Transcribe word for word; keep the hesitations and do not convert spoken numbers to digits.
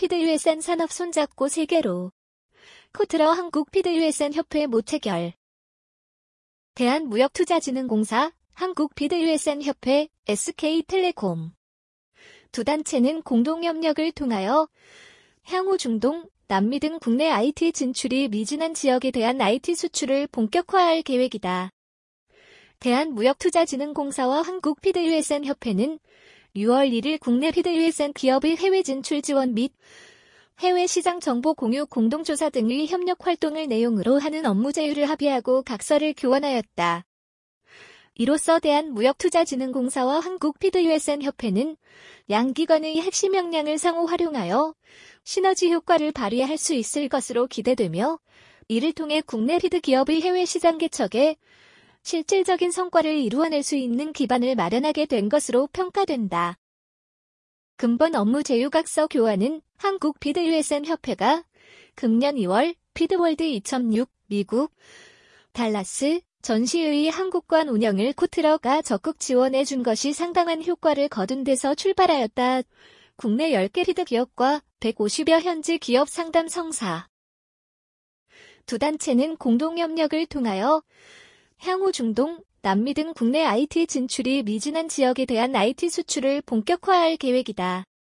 피드유에스엔 산업 손잡고 세계로. 코트러 한국피드유에스엔협회 모체결. 대한무역투자진흥공사, 한국피드유에스엔협회, 에스케이텔레콤. 두 단체는 공동협력을 통하여 향후 중동, 남미 등 국내 아이티 진출이 미진한 지역에 대한 아이티 수출을 본격화할 계획이다. 대한무역투자진흥공사와 한국피드유에스엔협회는 유월 일일 국내 피드유에스엔 기업의 해외 진출 지원 및 해외 시장 정보 공유 공동조사 등의 협력 활동을 내용으로 하는 업무 제휴를 합의하고 각서를 교환하였다. 이로써 대한무역투자진흥공사와 한국피드유에스엔협회는 양 기관의 핵심 역량을 상호 활용하여 시너지 효과를 발휘할 수 있을 것으로 기대되며 이를 통해 국내 피드 기업의 해외 시장 개척에 실질적인 성과를 이루어낼 수 있는 기반을 마련하게 된 것으로 평가된다. 금번 업무 제휴각서 교환은 한국피드유에스엔협회가 금년 이월 피드월드 이천육 미국 달라스 전시의 한국관 운영을 코트러가 적극 지원해 준 것이 상당한 효과를 거둔 데서 출발하였다. 국내 열 개 피드 기업과 백오십여 현지 기업 상담 성사. 두 단체는 공동협력을 통하여 향후 중동, 남미 등 국내 아이티 진출이 미진한 지역에 대한 아이티 수출을 본격화할 계획이다.